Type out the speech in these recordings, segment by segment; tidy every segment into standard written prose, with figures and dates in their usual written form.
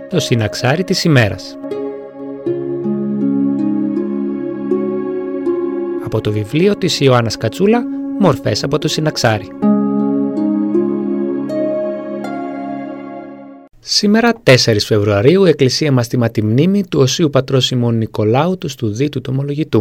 Το συναξάρι της ημέρας. Από το βιβλίο της Ιωάννας Κατσούλα, «Μορφές από το συναξάρι». Σήμερα 4 Φεβρουαρίου η Εκκλησία μας τιμά τη μνήμη του Οσίου Πατρός Σιμών Νικολάου του Στουδί του Τομολογητού.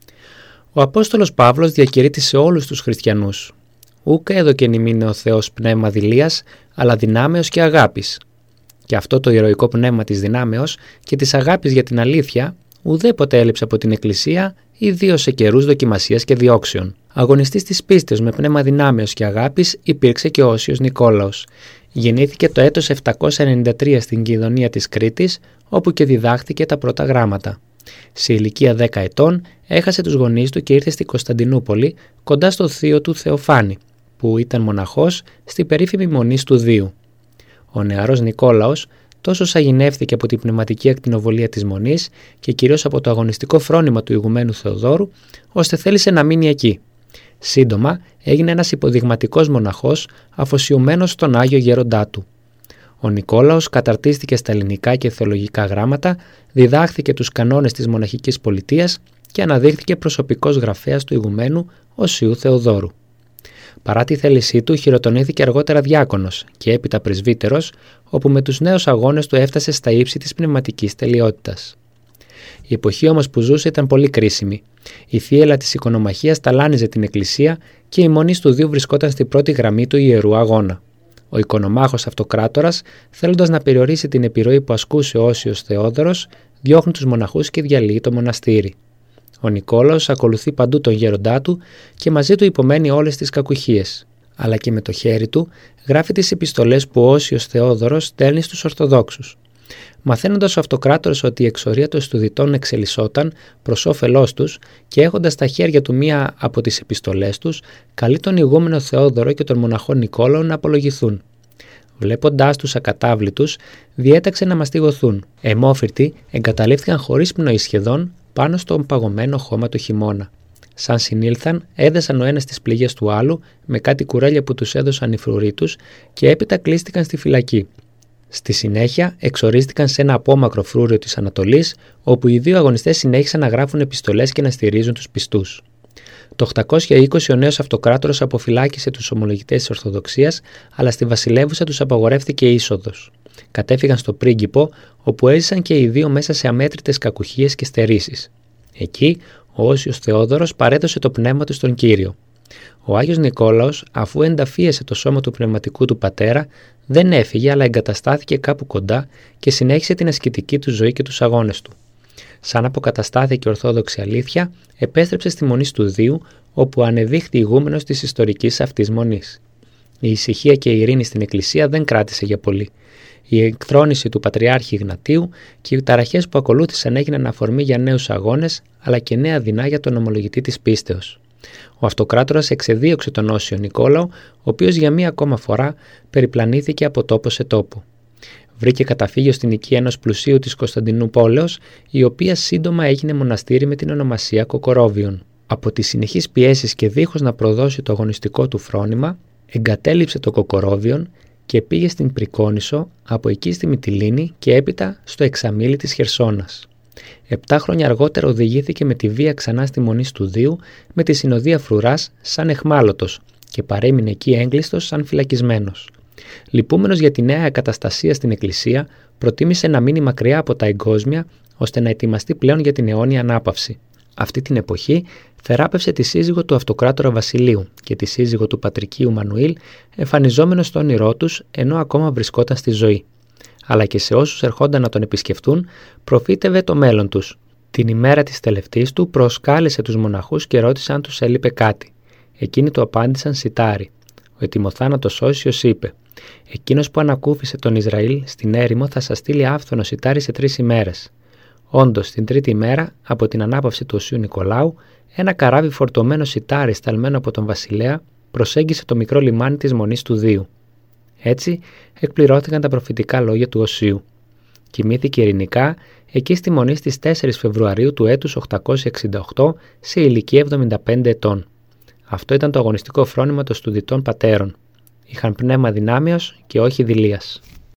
Ο Απόστολος Παύλος διακηρύττει σε όλους τους χριστιανούς: «Ούκ έδωκεν ημίν ο Θεός πνεύμα δειλίας, αλλά δυνάμεως και αγάπης». Και αυτό το ηρωικό πνεύμα της δυνάμεως και της αγάπης για την αλήθεια ουδέποτε έλειψε από την Εκκλησία, ιδίως σε καιρούς δοκιμασίας και διώξεων. Αγωνιστής της πίστεως με πνεύμα δυνάμεως και αγάπης υπήρξε και ο Όσιος Νικόλαος. Γεννήθηκε το έτος 793 στην Κιδωνία της Κρήτης, όπου και διδάχθηκε τα πρώτα γράμματα. Σε ηλικία 10 ετών έχασε τους γονείς του και ήρθε στη Κωνσταντινούπολη, κοντά στο θείο του Θεοφάνη, που ήταν μοναχός στη περίφημη μονή Στουδίου. Ο νεαρός Νικόλαος τόσο σαγηνεύθηκε από την πνευματική ακτινοβολία της μονής και κυρίως από το αγωνιστικό φρόνημα του ηγουμένου Θεοδόρου, ώστε θέλησε να μείνει εκεί. Σύντομα έγινε ένας υποδειγματικός μοναχός, αφοσιωμένος στον Άγιο Γέροντά του. Ο Νικόλαος καταρτίστηκε στα ελληνικά και θεολογικά γράμματα, διδάχθηκε τους κανόνες της μοναχικής πολιτείας και αναδείχθηκε προσωπικός γραφέας του ηγουμένου Οσίου Θεοδόρου. Παρά τη θέλησή του, χειροτονήθηκε αργότερα διάκονος και έπειτα πρεσβύτερος, όπου με τους νέους αγώνες του έφτασε στα ύψη της πνευματικής τελειότητας. Η εποχή όμως που ζούσε ήταν πολύ κρίσιμη. Η θύελλα της οικονομαχίας ταλάνιζε την Εκκλησία και η μονή Στουδίου βρισκόταν στην πρώτη γραμμή του ιερού αγώνα. Ο οικονομάχος Αυτοκράτορας, θέλοντας να περιορίσει την επιρροή που ασκούσε ο Όσιος Θεόδωρος, διώχνει τους μοναχούς και διαλύει το μοναστήρι. Ο Νικόλαος ακολουθεί παντού τον γέροντά του και μαζί του υπομένει όλες τις κακουχίες. Αλλά και με το χέρι του γράφει τις επιστολές που ο Όσιος Θεόδωρος στέλνει στους Ορθοδόξους. Μαθαίνοντας ο Αυτοκράτορας ότι η εξορία των Στουδιτών εξελισσόταν προς όφελός τους και έχοντας στα χέρια του μία από τις επιστολές τους, καλεί τον ηγούμενο Θεόδωρο και τον μοναχό Νικόλαο να απολογηθούν. Βλέποντάς τους ακατάβλητους, διέταξε να μαστιγωθούν. Αιμόφυρτοι εγκαταλείφθηκαν χωρίς πνοή σχεδόν πάνω στον παγωμένο χώμα του χειμώνα. Σαν συνήλθαν, έδεσαν ο ένας τις πληγές του άλλου με κάτι κουρέλια που τους έδωσαν οι φρουροί τους και έπειτα κλείστηκαν στη φυλακή. Στη συνέχεια, εξορίστηκαν σε ένα απόμακρο φρούριο της Ανατολής, όπου οι δύο αγωνιστές συνέχισαν να γράφουν επιστολές και να στηρίζουν τους πιστούς. Το 820 ο νέος Αυτοκράτορας αποφυλάκησε τους ομολογητές της Ορθοδοξίας, αλλά στη βασιλεύουσα τους απαγορεύτηκε είσοδος. Κατέφυγαν στο Πρίγκιπο, όπου έζησαν και οι δύο μέσα σε αμέτρητες κακουχίες και στερήσεις. Εκεί, ο Όσιος Θεόδωρος παρέδωσε το πνεύμα του στον Κύριο. Ο Άγιος Νικόλαος, αφού ενταφίεσε το σώμα του πνευματικού του πατέρα, δεν έφυγε αλλά εγκαταστάθηκε κάπου κοντά και συνέχισε την ασκητική του ζωή και τους αγώνες του. Σαν αποκαταστάθηκε η Ορθόδοξη αλήθεια, επέστρεψε στη μονή Στουδίου, όπου ανεδείχθη ηγούμενος της ιστορικής αυτής μονής. Η ησυχία και η ειρήνη στην Εκκλησία δεν κράτησε για πολύ. Η εκθρόνηση του Πατριάρχη Ιγνατίου και οι ταραχές που ακολούθησαν έγιναν αφορμή για νέους αγώνες, αλλά και νέα δεινά για τον ομολογητή της πίστεως. Ο Αυτοκράτορας εξεδίωξε τον Όσιο Νικόλαο, ο οποίος για μία ακόμα φορά περιπλανήθηκε από τόπο σε τόπο. Βρήκε καταφύγιο στην οικία ενός πλουσίου της Κωνσταντινούπολεως, η οποία σύντομα έγινε μοναστήρι με την ονομασία Κοκορόβιον. Από τις συνεχείς πιέσεις και δίχως να προδώσει το αγωνιστικό του φρόνημα, εγκατέλειψε το Κοκορόβιον και πήγε στην Πρικόνησο, από εκεί στη Μυτιλήνη και έπειτα στο Εξαμήλι της Χερσόνας. 7 χρόνια αργότερα οδηγήθηκε με τη βία ξανά στη μονή Στουδίου με τη συνοδεία φρουράς σαν εχμάλωτος και παρέμεινε εκεί έγκλειστος σαν φυλακισμένος. Λυπούμενος για τη νέα εγκαταστασία στην Εκκλησία, προτίμησε να μείνει μακριά από τα εγκόσμια ώστε να ετοιμαστεί πλέον για την αιώνια ανάπαυση. Αυτή την εποχή θεράπευσε τη σύζυγο του Αυτοκράτορα Βασιλείου και τη σύζυγο του Πατρικίου Μανουήλ, εμφανιζόμενος στο όνειρό τους ενώ ακόμα βρισκόταν στη ζωή. Αλλά και σε όσους ερχόνταν να τον επισκεφτούν, προφήτευε το μέλλον τους. Την ημέρα της τελευταίας του προσκάλεσε τους μοναχούς και ρώτησε αν τους έλειπε κάτι. Εκείνοι του απάντησαν σιτάρι. Ο ετοιμοθάνατος Όσιος είπε: «Εκείνος που ανακούφισε τον Ισραήλ στην έρημο θα σας στείλει άφθονο σιτάρι σε 3 ημέρες». Όντως, την 3η μέρα, από την ανάπαυση του Οσίου Νικολάου, ένα καράβι φορτωμένο σιτάρι σταλμένο από τον βασιλέα προσέγγισε το μικρό λιμάνι της μονής Στουδίου. Έτσι εκπληρώθηκαν τα προφητικά λόγια του Οσίου. Κοιμήθηκε ειρηνικά εκεί στη μονή στις 4 Φεβρουαρίου του έτους 868 σε ηλικία 75 ετών. Αυτό ήταν το αγωνιστικό φρόνημα των Στουδιτών πατέρων. Είχαν πνεύμα δυνάμεως και όχι δειλίας.